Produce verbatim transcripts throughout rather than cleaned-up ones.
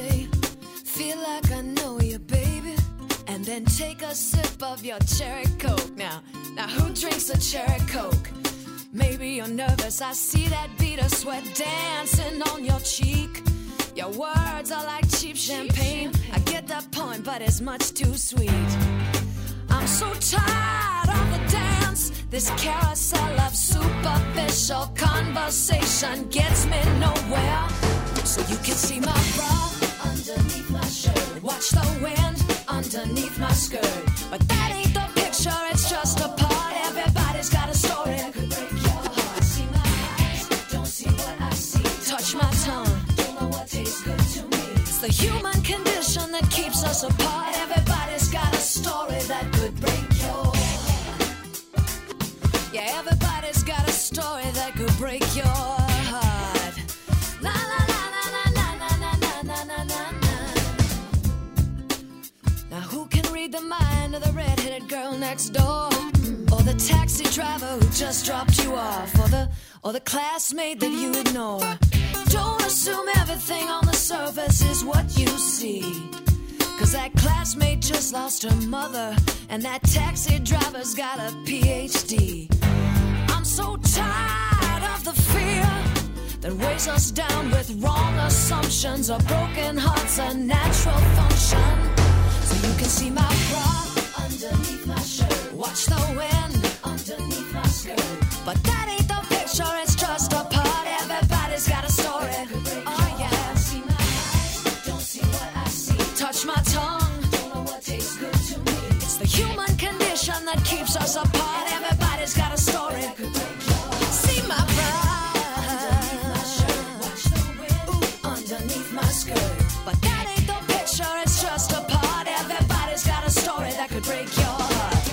say, feel like I know you, baby, and then take a sip of your cherry Coke. Now, now who drinks a cherry Coke? Maybe you're nervous, I see that bead of sweat dancing on your cheek. Your words are like cheap champagne. I get that point, but it's much too sweet. I'm so tired of the dance. This carousel of superficial conversation gets me nowhere. So you can see my bra underneath my shirt, watch the wind underneath my skirt. But that ain't the picture, it's just a part. Everybody's got a story that could break your heart. See my eyes, don't see what I see. Touch my tongue, don't know what tastes good to me. It's the human condition that keeps us apart. Everybody's got a story that could break your heart. Yeah, everybody's got a story that could break your heart. La la la la la la la la la la la. Now who can read the mind of the red-headed girl next door? Or the taxi driver who just dropped you off? Or the, or the classmate that you ignore? Don't assume everything on the surface is what you see. Cause that classmate just lost her mother, and that taxi driver's got a P H D. I'm so tired of the fear that weighs us down with wrong assumptions. A broken heart's a natural function. So you can see my bra underneath my shirt, watch the wind underneath my skirt. But that ain't the picture, it's just a part. Everybody's got a story. Oh yeah. See my eyes, don't see what I see. Touch my tongue, don't know what tastes good to me. It's the human condition that keeps us apart. Everybody's got a story. See my bra underneath my shirt, watch the wind ooh, underneath my skirt. But that ain't the picture, it's just a part. Everybody's got a story that could break your heart.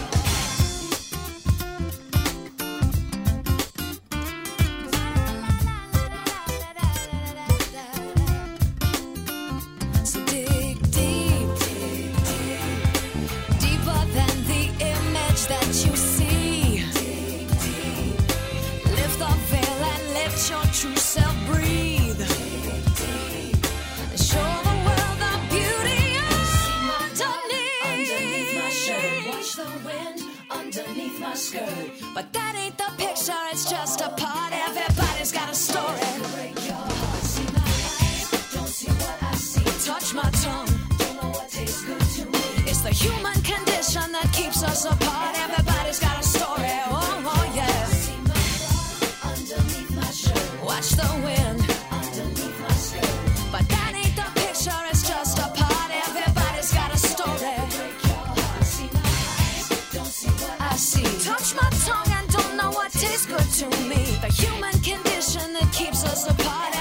So dig deep, dig deep, deeper than the image that you see. Dig deep, lift the veil and let your true self breathe. Dig deep, and show the world the beauty underneath my shirt. Watch the wind underneath my skirt. But that ain't the picture, it's just a part. Everybody's got a story. Break your heart. See my eyes, don't see what I see. Touch my tongue, don't know what tastes good to me. It's the human condition that keeps us apart. Everybody's got a story. Oh, oh yeah. See my bra underneath my shirt. Watch the wind underneath my skirt. But that ain't the picture, it's just a part. Everybody's got a story. Break your heart. See my eyes, don't see what I see. Touch my tongue and don't know what tastes good to me. The human condition that keeps us apart.